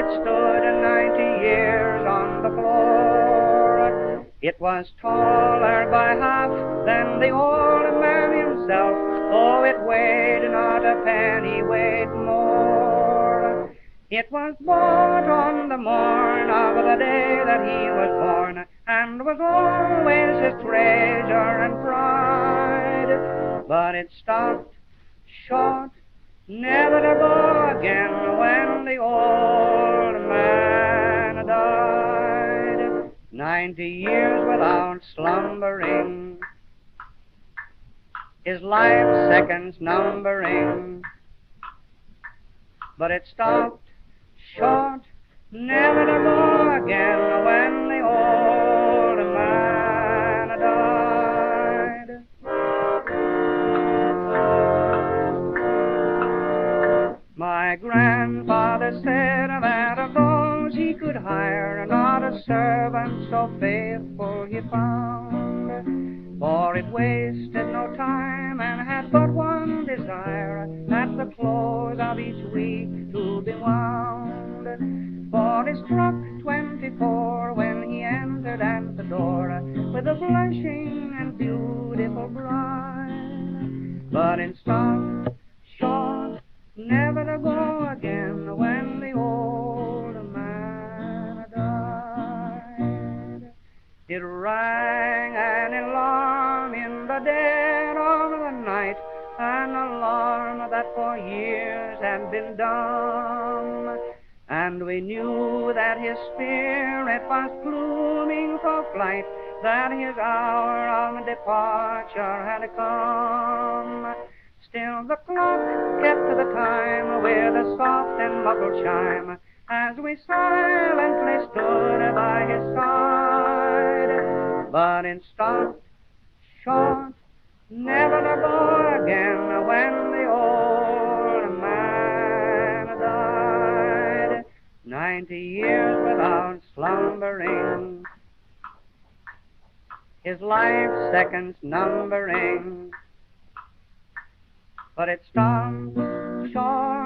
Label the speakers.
Speaker 1: it stood 90 years on the floor. It was taller by half than the old man himself, though it weighed not a pennyweight more. It was bought on the morn of the day that he was born, and was always his treasure and pride. But it stopped short, never to go again, when the old man died. 90 years without slumbering, his life seconds numbering. But it stopped short, never to go again, when the old man died. My grandfather said that of those he could hire, not a servant so faithful he found. For it wasted no time and had but one desire, at the close of each week to be wound. For it struck 24 when he entered at the door, with a blushing and beautiful bride. But it stopped short, never to go again, when the old man died. It rang an alarm in the dead of the night, an alarm that for years had been dumb. And we knew that his spirit was pluming for flight, that his hour of departure had come. Still the clock kept the time with a soft and muffled chime, as we silently stood by his side. But it stopped short, never to go again, when the old man died. 90 years without slumbering, his life seconds numbering. But it stopped short,